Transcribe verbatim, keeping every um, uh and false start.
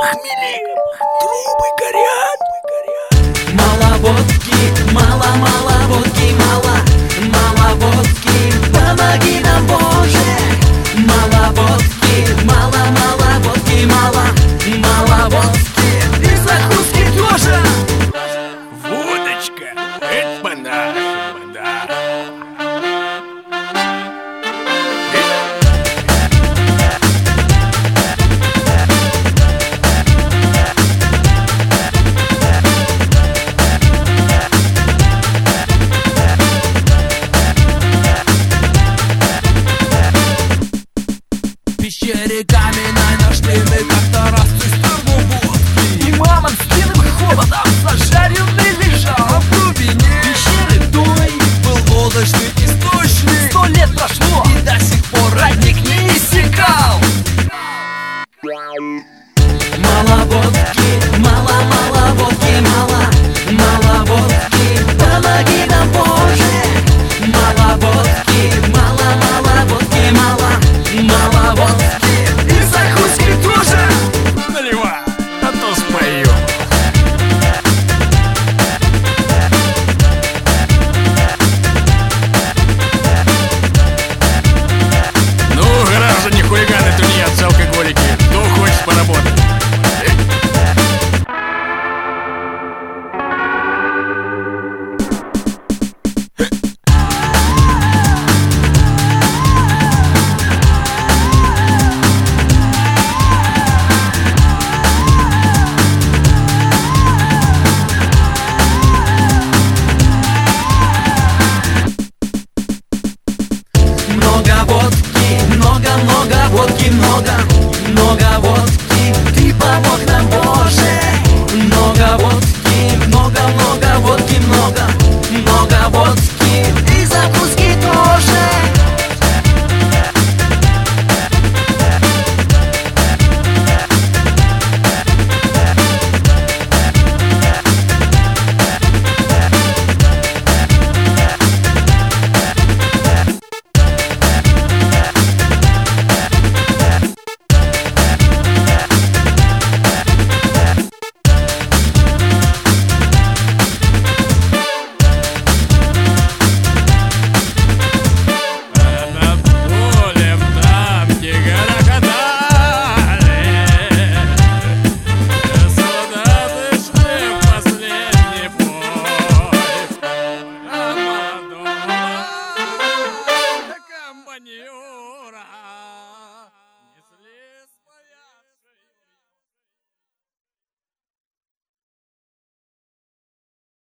похмели, трубы горят. Мало водки, мало, мало водки, мало, мало водки, помоги нам, Боже. Мало водки, мало, мало водки, мало, мало водки, и закуски тоже. Водочка, это по-нашему, да. Пещере каменной нашли мы как-то раз цистерну водки. И мама с пьяным холодом зажаренный лежал в глубине пещеры той. Был водочный источник. Сто лет прошло, и до сих пор родник не иссякал. Мало водки, мало, мало водки, мало, мало водки, помоги нам, Боже. Мало водки, мало, мало водки, мало, мало водки, и закуски тоже. Наливай, а то спою. Ну, граждане, хулиганы, тунеядцы, алкоголики, кто хочет поработать? Много водки, много, много водки, много, много водки.